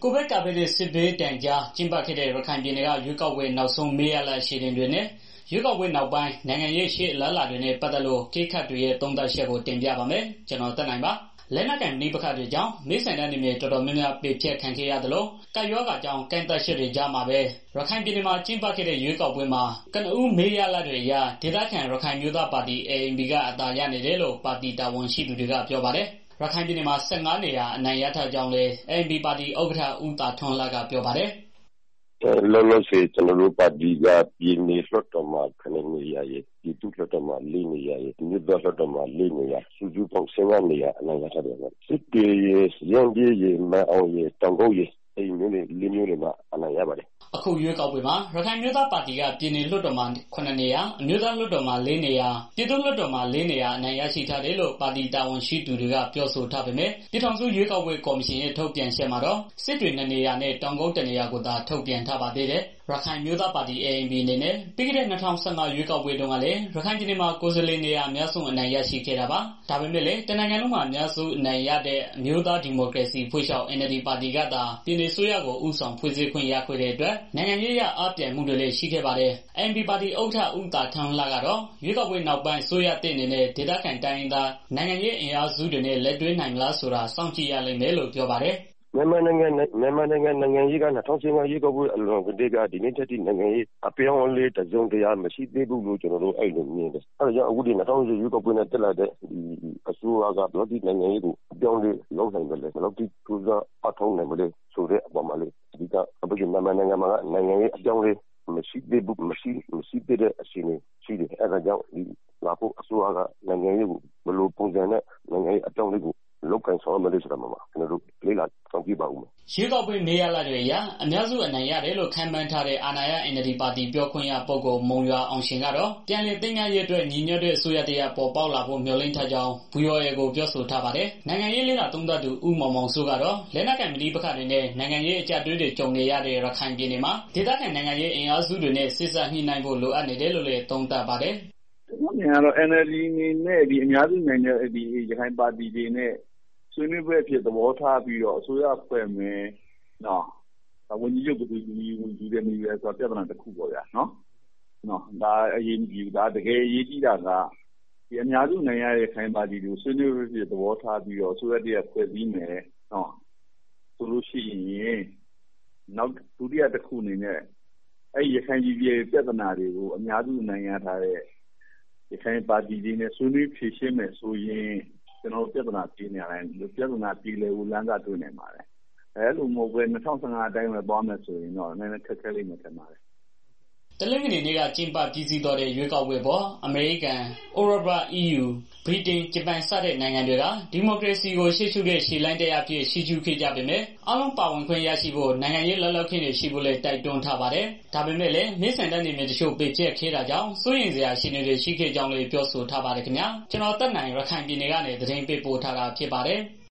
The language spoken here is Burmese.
ကိုဗစ်ကာဗစ်စစ်ဘေးတန်ကြားကျင်းပခဲ့တဲ့ရခိုင်ပြည်နယ်ကရွေးကောက်ပွဲနောက်ဆုံးမေးရလအခြေအနေတွေနဲ့ရွေးကောက်ပွဲနောက်ပိုင်းနိုင်ငံရေးရှေ့အလားအလာတွေနဲ့ပတ်သက်လို့ကိခတ်တွေရဲ့သုံးသပ်ချက်ကိုတင်ပြပါမယ်။ကျွန်တော်တက်နိုင်ပါ။လက်နက်ကန်နှိပခတ်တွေကြောင့်မိဆန်တဲ့နေမြေတော်တော်များများပေဖြတ်ခံခဲ့ရသလိုကပ်ရောဂါကြောင့်ကန့်သက်ချက်တွေကြားမှာပဲရခိုင်ပြည်နယ်မှာကျင်းပခဲ့တဲ့ရွေးကောက်ပွဲမှာကနဦးမေးရလတွေအရဒေသခံရခိုင်မျိုးသားပါတီ ANP ကအသာရနေတယ်လို့ပါတီတာဝန်ရှိသူတွေကပြောပါတယ်။ရခိုင်ပြည်နယ်မှာ15နေရာအနိုင်ရထားကြောင်းလည်း ANP ပါတီဥက္ကဋ္ဌဦးသာထွန်းလကပြောပါတယ်။လောလောဆယ်ကျွန်တော်တို့ပါတီကပြည်နယ်လွှတ်တော်မှာ9နေရာရဲ့ပြည်သူ့လွှတ်တော်မှာ4နေရာရဲ့မြို့တော်လွှတ်တော်မှာ4နေရာစုစုပေါင်း15နေရာအနိုင်ရထားတယ်။စစ်တေးရဲ့ရန်ပြေးရဲ့မအောင်ရဲ့တောင်ကုတ်ရဲ့အဲ့မျိုးတွေ၄မျိုးတွေမှာအနိုင်ရပါတယ်။အခုရွေးကောက်ပွဲမှာရခိုင်မျိုးသားပါတီကပြည်နယ်လွှတ်တော်မှာ9နေရာအမျိုးသားလွှတ်တော်မှာ4နေရာပြည်သူ့လွှတ်တော်မှာ4နေရာအနိုင်ရရှိထားတယ်လို့ပါတီတာဝန်ရှိသူတွေကပြောဆိုထားပေမဲ့ပြည်ထောင်စုရွေးကောက်ပွဲကော်မရှင်ရဲ့ထုတ်ပြန်ချက်မှာတော့စစ်တွေ2နေရာနဲ့တောင်ကုတ်1နေရာကိုသာထုတ်ပြန်ထားပါသေးတယ်။ရခိုင်မျိုးသားပါတီ ANP အနေနဲ့ပြီးခဲ့တဲ့2015ရွေးကောက်ပွဲတုန်းကလည်းရခိုင်ပြည်နယ်မှာကိုယ်စားလှယ်နေရာအများဆုံးအနိုင်ရရှိခဲ့တာပါ။ဒါပေမဲ့လည်းတနိုင်ငံလုံးမှာအများစုအနိုင်ရတဲ့အမျိုးသားဒီမိုကရေစီဖွဲ့ချုပ် NLD ပါတီကသာပြည်နယ်ဆိုရကိုဥဆောင်ဖွဲ့စည်းခွင့်ရခဲ့တဲ့အတွက်နိုင်ငံရေးရအပြိုင်မှုတွေလည်းရှိခဲ့ပါတယ်။ ANP ပါတီဥက္ကဋ္ဌဦးသာထွန်းလကတော့ရွေးကောက်ပွဲနောက်ပိုင်းဆိုရတဲ့အနေနဲ့ဒေသခံတိုင်းရင်းသားနိုင်ငံရေးအင်အားစုတွေနဲ့လက်တွဲနိုင်မလားဆိုတာစောင့်ကြည့်ရလိမ့်မယ်လို့ပြောပါတယ်။မြန်မာနိုင်ငံရေးက2015ရေးကောက်ပွဲအလွန်ကတည်းကဒီနေ့ထက်ထိနိုင်ငံရေးအပြောင်းအလဲတစုံတရာမရှိသေးဘူးလို့ကျွန်တော်တို့အဲ့လိုမြင်တယ်။အဲဒါကြောင့်အခုဒီ2010ရေးကောက်ပွဲနဲ့တက်လာတဲ့ဒီအစိုးရကဘယ်လိုဒီနိုင်ငံရေးကိုအပြောင်းလဲလုပ်နိုင်မလဲဘယ်လိုဒီကူစားအထောက်နိုင်မလဲဆိုတဲ့အပေါ်မှာလေဒီကအပကြီးမြန်မာနိုင်ငံမှာနိုင်ငံရေးအပြောင်းလဲမရှိသေးဘူးမရှိသေးတဲ့အချိန်ရှိတယ်။အဲဒါကြောင့်ဒီလာဖို့အစိုးရကနိုင်ငံရေးကိုဘယ်လိုပုံစံနဲ့နိုင်ငံရေးအပြောင်းလဲကိုလောက်ကန်ဆောင်မလို့ဆိုတာမှာကျွန်တော်တို့လေးလာဆောင်ပြပါဦးမယ်။ရွေးကောက်ပွဲမေးရလာတွေအရအများစုအနိုင်ရတယ်လို့ခံမှန်းထားတဲ့အာဏာရ NLD ပါတီပြောခွင့်ရပုဂ္ဂိုလ်မုံရွာအောင်ရှင်ကတော့ပြန်လည်သိမ်းရရေးအတွက်ညီညွတ်တဲ့အစိုးရတရားပေါ်ပေါက်လာဖို့မျှော်လင့်ထားကြောင်း VOA ကိုပြောဆိုထားပါတယ်။နိုင်ငံရေးလေးလာသုံးသပ်သူဦးမောင်မောင်စိုးကတော့လက်နက်ကန်မီဒီပခတွေနဲ့နိုင်ငံရေးအကြအတွေ့တွေကြုံနေရတဲ့ရခိုင်ပြည်နယ်မှာဒေသခံနိုင်ငံရေးအင်အားစုတွေနဲ့စစ်ဆက်ညှိနှိုင်းဖို့လိုအပ်နေတယ်လို့လည်းသုံးသပ်ပါတယ်။ကျွန်တော်မြင်ရတော့ NLD အနေနဲ့ဒီအများစုနိုင်ငံဒီရခိုင်ပါတီတွေနဲ့ဆွေးနွေးပွဲအဖြစ်သဘောထားပြီးတော့အစိုးရဖွဲ့မယ်နော်ဝန်ကြီးချုပ်ကဒီဝန်ကြီးတွေနေရဆိုပြဿနာတစ်ခုပေါ့ဗျာနော်ဒါအရေးကြီးဒါတကယ်အရေးကြီးတာကဒီအများစုနိုင်ငံရဲ့ခိုင်ပါတီတွေကိုဆွေးနွေးပွဲအဖြစ်သဘောထားပြီးတော့အစိုးရတရဖွဲ့ပြီးမယ်နော်ဆိုလို့ရှိရင်နောက်ဒုတိယတစ်ခုအနေနဲ့အဲ့ရခိုင်ပြည်ပြဿနာတွေကိုအများစုနိုင်ငံထားတဲ့ရခိုင်ပါတီတွေနဲ့ဆွေးနွေးဖြေရှင်းမယ်ဆိုရင်ကျွန်တော်ပြဿနာပြေးနေရတယ်ပြဿနာပြေးလေဦးလမ်းကတွေ့နေပါတယ်အဲလိုမဟုတ်ပဲ2015အတိုင်းပဲသွားမယ်ဆိုရင်တော့နည်းနည်းခက်ခဲလိမ့်မယ်ထင်ပါတယ်တလင်းကနေနေ့ကကျင်းပပြည်စည်းတော်တဲ့ရွေးကောက်ပွဲပေါ်အမေရိကန်၊ဥရောပ EUဗြိတိန်ဂျပန်စတဲ့နိုင်ငံတွေကဒီမိုကရေစီကိုရှေ့ရှုတဲ့ရှေ့လိုင်းတရားပြည့်ရှေ့ရှုခဲ့ကြပေမဲ့အားလုံးပါဝင်ခွင့်ရရှိဖို့နိုင်ငံရေးလှုပ်လှုပ်ခင်းတွေရှိဖို့လည်းတိုက်တွန်းထားပါတယ်။ဒါပေမဲ့လည်းမိဆန်တဲ့နေမြေတချို့ပေကျက်ခဲ့တာကြောင့်စိုးရိမ်စရာအခြေအနေတွေရှိခဲ့ကြောင်းလည်းပြောဆိုထားပါတယ်ခင်ဗျာ။ကျွန်တော်တက်နိုင်ရခိုင်ပြည်နယ်ကနေသတင်းပေးပို့ထားတာဖြစ်ပါတယ်။